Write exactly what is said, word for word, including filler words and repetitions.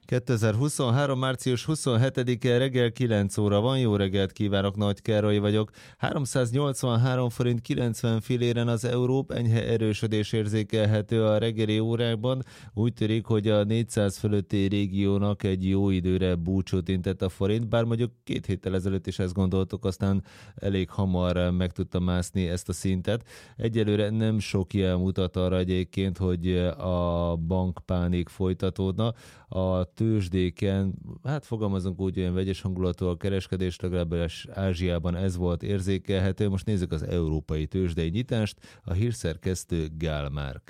kétezer-huszonhárom. március huszonhetedike reggel kilenc óra van. Jó reggelt kívánok, Nagy Károly vagyok. háromszáznyolcvanhárom forint kilencven filléren az euró, enyhe erősödés érzékelhető a reggeli órákban. Úgy tűnik, hogy a négyszáz fölötti régiónak egy jó időre búcsút intett a forint, bár mondjuk két héttel ezelőtt is ezt gondoltuk, aztán elég hamar meg tudta mászni ezt a szintet. Egyelőre nem sok jel mutat arra egyébként, hogy a bankpánik folytatódna. A tőzsdéken, hát fogalmazunk úgy, olyan vegyes hangulatú a kereskedés, legalábbis Ázsiában ez volt érzékelhető. Most nézzük az európai tőzsdei nyitást, a hírszerkesztő Gál Márk.